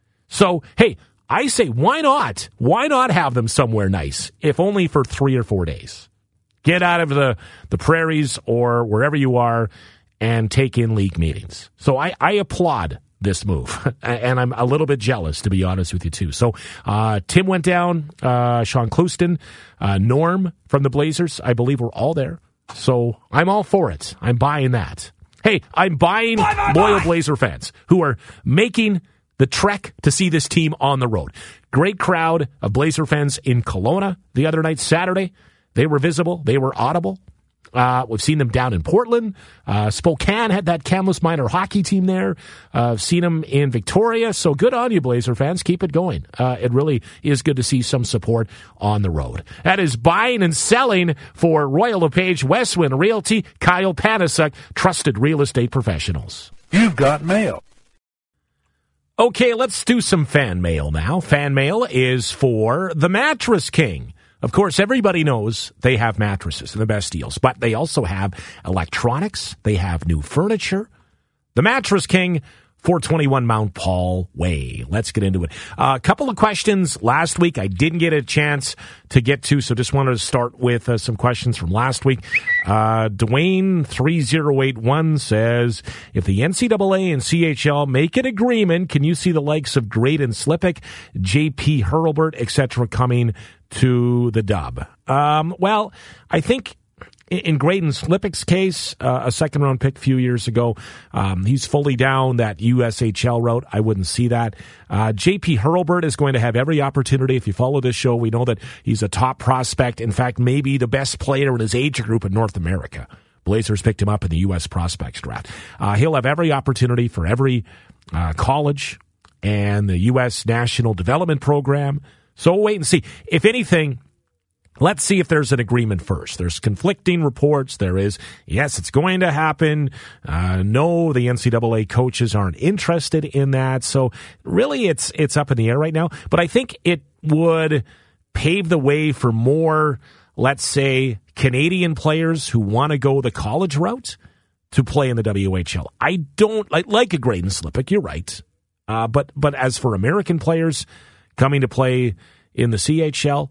So, hey, I say, why not? Why not have them somewhere nice, if only for 3 or 4 days? Get out of the prairies or wherever you are and take in league meetings. So I applaud this move, and I'm a little bit jealous, to be honest with you, too. So Tim went down, Sean Clouston, Norm from the Blazers, I believe we're all there. So I'm all for it. I'm buying that. Hey, I'm buying loyal Blazer fans who are making the trek to see this team on the road. Great crowd of Blazer fans in Kelowna the other night, Saturday. They were visible. They were audible. We've seen them down in Portland. Spokane had that Kamloops minor hockey team there. I've seen them in Victoria. So good on you, Blazer fans. Keep it going. It really is good to see some support on the road. That is buying and selling for Royal LePage Westwind Realty, Kyle Panasuk, trusted real estate professionals. You've got mail. Okay, let's do some fan mail now. Fan mail is for the Mattress King. Of course, everybody knows they have mattresses and the best deals, but they also have electronics. They have new furniture. The Mattress King, 421 Mount Paul Way. Let's get into it. A couple of questions last week I didn't get a chance to get to, so just wanted to start with some questions from last week. Dwayne3081 says, if the NCAA and CHL make an agreement, can you see the likes of Graydon Slippick, JP Hurlburt, etc. coming to the Dub? Well, I think in Graydon Slippick's case, a second-round pick a few years ago, he's fully down that USHL route. I wouldn't see that. JP Hurlburt is going to have every opportunity. If you follow this show, we know that he's a top prospect. In fact, maybe the best player in his age group in North America. Blazers picked him up in the U.S. prospects draft. He'll have every opportunity for every college and the U.S. National Development Program. So we'll wait and see. If anything, let's see if there's an agreement first. There's conflicting reports. There is, yes, it's going to happen. No, the NCAA coaches aren't interested in that. So really it's up in the air right now. But I think it would pave the way for more, let's say, Canadian players who want to go the college route to play in the WHL. I don't like a Graydon Slippick. You're right. But as for American players coming to play in the CHL,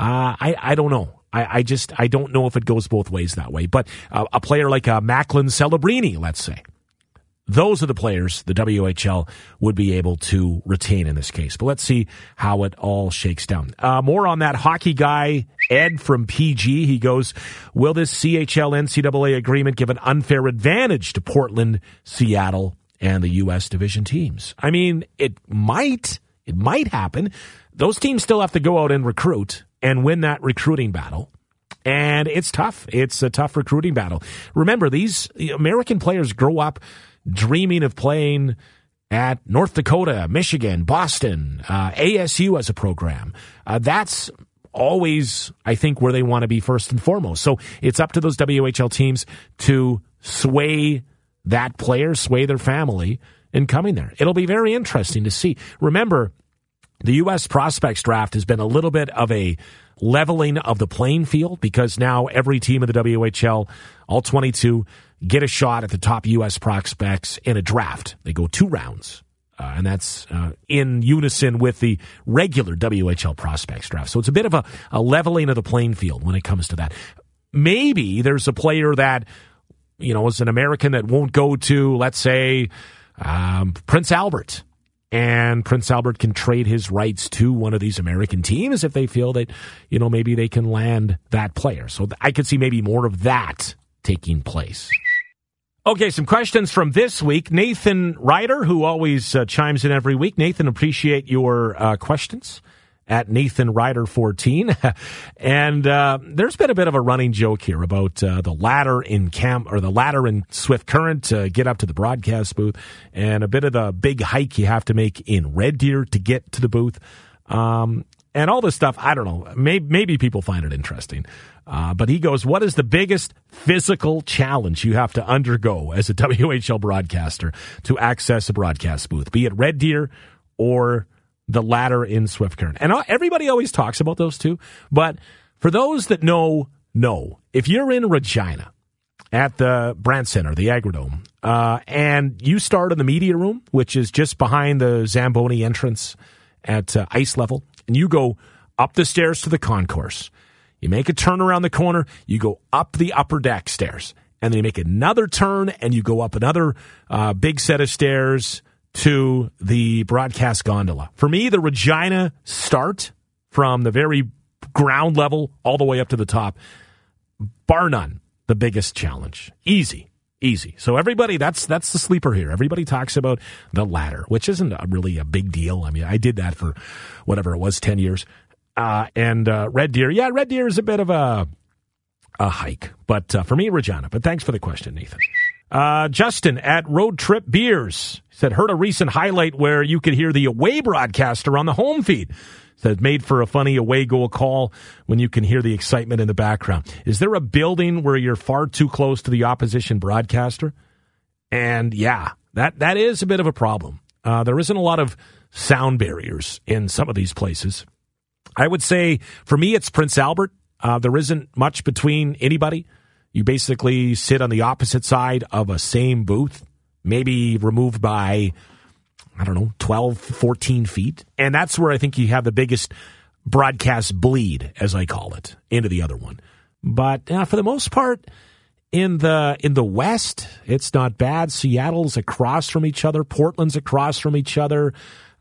I don't know. I don't know if it goes both ways that way. But a player like Macklin Celebrini, let's say, those are the players the WHL would be able to retain in this case. But let's see how it all shakes down. More on that hockey guy, Ed from PG. He goes, will this CHL NCAA agreement give an unfair advantage to Portland, Seattle, and the U.S. division teams? I mean, it might happen. Those teams still have to go out and recruit and win that recruiting battle. And it's tough. It's a tough recruiting battle. Remember, these American players grow up dreaming of playing at North Dakota, Michigan, Boston, ASU as a program. That's always, I think, where they want to be first and foremost. So it's up to those WHL teams to sway that player, sway their family in coming there. It'll be very interesting to see. Remember, the U.S. prospects draft has been a little bit of a leveling of the playing field because now every team in the WHL, all 22, get a shot at the top U.S. prospects in a draft. They go 2 rounds, and that's in unison with the regular WHL prospects draft. So it's a bit of a leveling of the playing field when it comes to that. Maybe there's a player that, is an American that won't go to, let's say, Prince Albert. And Prince Albert can trade his rights to one of these American teams if they feel that, maybe they can land that player. So I could see maybe more of that taking place. Okay, some questions from this week. Nathan Ryder, who always chimes in every week. Nathan, appreciate your questions at Nathan Ryder 14. And there's been a bit of a running joke here about the ladder in the ladder in Swift Current to get up to the broadcast booth, and a bit of the big hike you have to make in Red Deer to get to the booth. And all this stuff, I don't know. Maybe people find it interesting. But he goes, what is the biggest physical challenge you have to undergo as a WHL broadcaster to access a broadcast booth, be it Red Deer or the ladder in Swift Current? And everybody always talks about those two. But for those that know, if you're in Regina at the Brandt Center, the Agrodome, and you start in the media room, which is just behind the Zamboni entrance at ice level, and you go up the stairs to the concourse, you make a turn around the corner, you go up the upper deck stairs, and then you make another turn, and you go up another big set of stairs to the broadcast gondola. For me, the Regina start from the very ground level all the way up to the top, bar none, the biggest challenge. Easy. So everybody, that's the sleeper here. Everybody talks about the ladder, which isn't really a big deal. I mean, I did that for whatever it was, 10 years. And Red Deer, Red Deer is a bit of a hike. But for me, Regina. But thanks for the question, Nathan. Justin at Road Trip Beers said, heard a recent highlight where you could hear the away broadcaster on the home feed. Said, made for a funny away goal call when you can hear the excitement in the background. Is there a building where you're far too close to the opposition broadcaster? And yeah, that is a bit of a problem. There isn't a lot of sound barriers in some of these places. I would say for me, it's Prince Albert. There isn't much between anybody. You basically sit on the opposite side of a same booth, maybe removed by, 12, 14 feet. And that's where I think you have the biggest broadcast bleed, as I call it, into the other one. But for the most part, in the West, it's not bad. Seattle's across from each other. Portland's across from each other.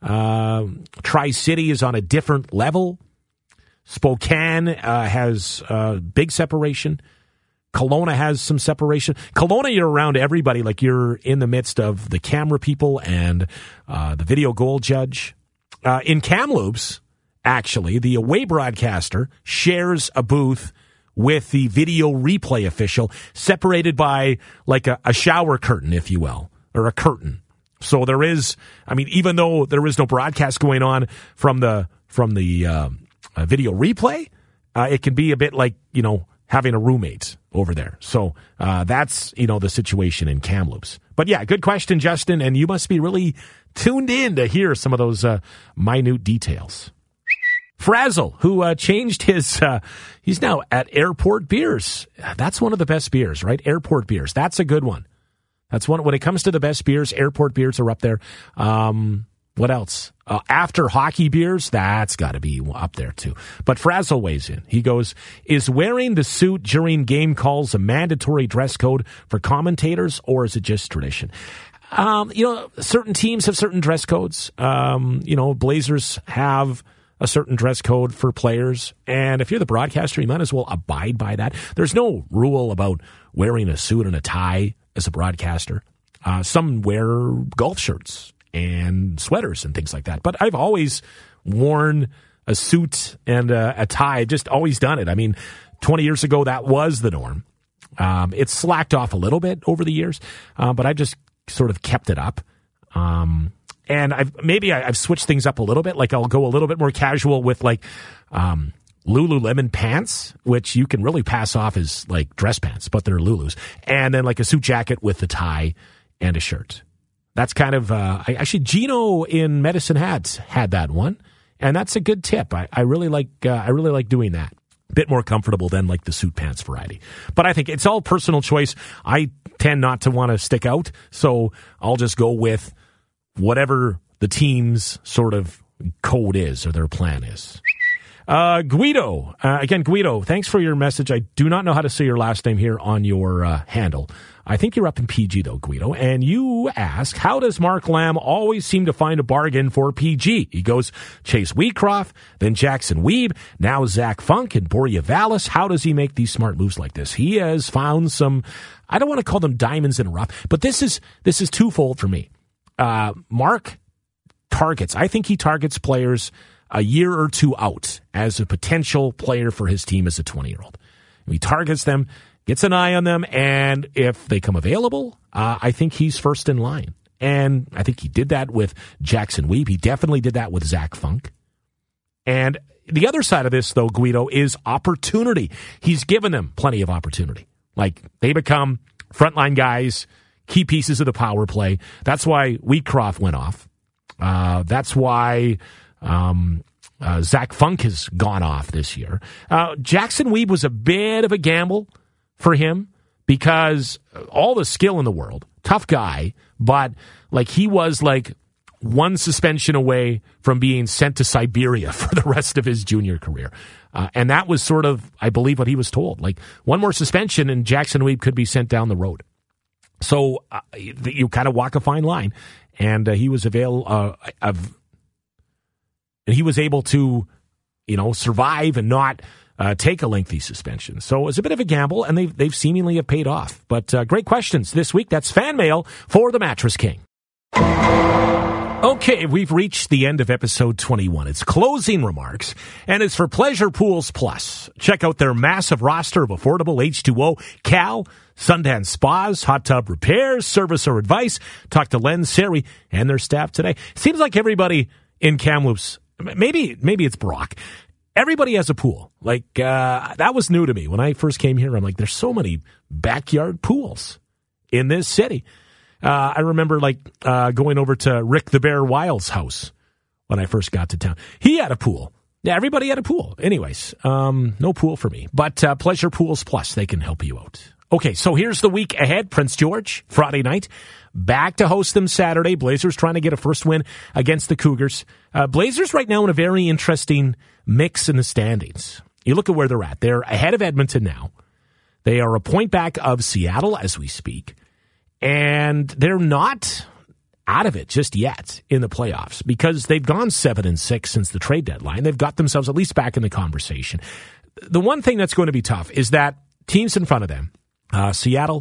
Tri-City is on a different level. Spokane has big separation. Kelowna has some separation. Kelowna, you're around everybody, like you're in the midst of the camera people and the video goal judge. In Kamloops, actually, the away broadcaster shares a booth with the video replay official, separated by like a shower curtain, if you will, or a curtain. So there is, even though there is no broadcast going on from the video replay, it can be a bit like, having a roommate over there. So that's, the situation in Kamloops. But yeah, good question, Justin, and you must be really tuned in to hear some of those minute details. Frazzle, who changed his, he's now at Airport Beers. That's one of the best beers, right? Airport Beers. That's a good one. That's one. When it comes to the best beers, Airport Beers are up there. What else? After hockey beers, that's got to be up there too. But Frazzle weighs in. He goes, is wearing the suit during game calls a mandatory dress code for commentators, or is it just tradition? Certain teams have certain dress codes. Blazers have a certain dress code for players. And if you're the broadcaster, you might as well abide by that. There's no rule about wearing a suit and a tie as a broadcaster. Some wear golf shirts and sweaters and things like that. But I've always worn a suit and a tie, just always done it. 20 years ago, that was the norm. It's slacked off a little bit over the years, but I just sort of kept it up. And I've switched things up a little bit. Like I'll go a little bit more casual with Lululemon pants, which you can really pass off as like dress pants, but they're Lulus. And then like a suit jacket with the tie and a shirt. That's kind of, actually Gino in Medicine Hat had that one. And that's a good tip. I really like doing that. A bit more comfortable than like the suit pants variety. But I think it's all personal choice. I tend not to want to stick out, so I'll just go with whatever the team's sort of code is or their plan is. Guido, again, Guido, thanks for your message. I do not know how to say your last name here on your handle. I think you're up in PG, though, Guido. And you ask, how does Mark Lamb always seem to find a bargain for PG? He goes Chase Wheatcroft, then Jackson Weeb, now Zach Funk and Borja Vallis. How does he make these smart moves like this? He has found some, I don't want to call them diamonds in the rough, but this is twofold for me. Mark targets. I think he targets players a year or two out as a potential player for his team as a 20-year-old. He targets them, gets an eye on them, and if they come available, I think he's first in line. And I think he did that with Jackson Weeb. He definitely did that with Zach Funk. And the other side of this, though, Guido, is opportunity. He's given them plenty of opportunity. Like, they become frontline guys, key pieces of the power play. That's why Wheatcroft went off. That's why Zach Funk has gone off this year. Jackson Weeb was a bit of a gamble for him because all the skill in the world, tough guy, but like he was like one suspension away from being sent to Siberia for the rest of his junior career. And that was sort of, I believe, what he was told. Like one more suspension and Jackson Weeb could be sent down the road. So you kind of walk a fine line. And he was and he was able to, survive and not take a lengthy suspension. So it was a bit of a gamble, and they've seemingly have paid off. But great questions this week. That's fan mail for the Mattress King. Okay, we've reached the end of episode 21. It's closing remarks, and it's for Pleasure Pools Plus. Check out their massive roster of affordable H2O, Cal, Sundance Spas, hot tub repairs, service or advice. Talk to Len Seri and their staff today. Seems like everybody in Kamloops, maybe it's Brock, everybody has a pool. Like, that was new to me. When I first came here, I'm like, there's so many backyard pools in this city. I remember going over to Rick the Bear Wiles' house when I first got to town. He had a pool. Yeah, everybody had a pool. Anyways, no pool for me. But Pleasure Pools Plus, they can help you out. Okay, so here's the week ahead. Prince George, Friday night. Back to host them Saturday. Blazers trying to get a first win against the Cougars. Blazers right now in a very interesting mix in the standings. You look at where they're at. They're ahead of Edmonton now. They are a point back of Seattle as we speak. And they're not out of it just yet in the playoffs because they've gone 7-6 since the trade deadline. They've got themselves at least back in the conversation. The one thing that's going to be tough is that teams in front of them, Seattle,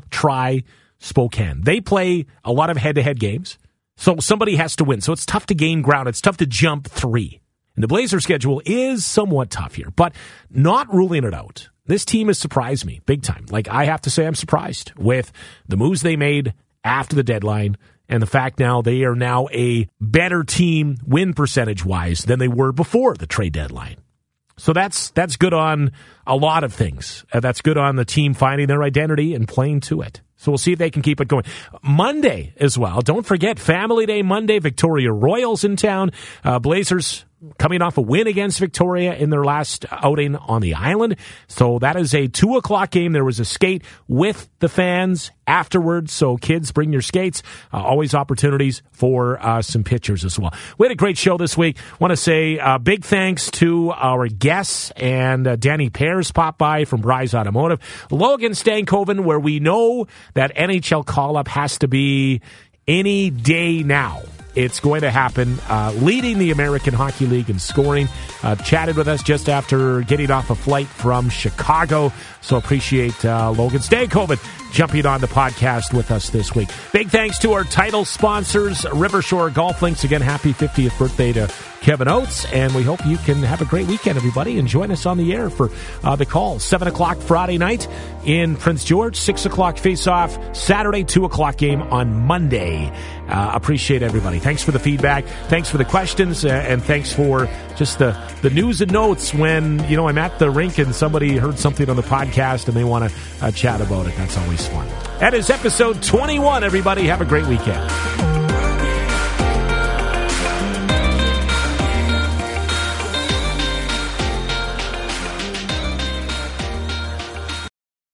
Spokane, they play a lot of head-to-head games, so somebody has to win. So it's tough to gain ground. It's tough to jump 3. And the Blazer schedule is somewhat tough here, but not ruling it out. This team has surprised me big time. Like, I have to say I'm surprised with the moves they made after the deadline and the fact now they are now a better team win percentage-wise than they were before the trade deadline. So that's good on a lot of things. That's good on the team finding their identity and playing to it. So we'll see if they can keep it going. Monday as well. Don't forget, Family Day Monday, Victoria Royals in town. Blazers coming off a win against Victoria in their last outing on the island. So that is a 2:00 game. There was a skate with the fans afterwards. So kids, bring your skates. Always opportunities for some pictures as well. We had a great show this week. Want to say big thanks to our guests, and Danny Pears popped by from Bryce Automotive. Logan Stankoven, where we know that NHL call-up has to be any day now. It's going to happen, leading the American Hockey League in scoring. Chatted with us just after getting off a flight from Chicago. So appreciate Logan Stankoven jumping on the podcast with us this week. Big thanks to our title sponsors, Rivershore Golf Links. Again, happy 50th birthday to Kevin Oates, and we hope you can have a great weekend, everybody, and join us on the air for the call. 7 o'clock Friday night in Prince George, 6 o'clock face-off Saturday, 2 o'clock game on Monday. Appreciate everybody. Thanks for the feedback. Thanks for the questions, and thanks for just the news and notes when, I'm at the rink and somebody heard something on the podcast and they want to chat about it. That's always fun. That is episode 21, everybody. Have a great weekend.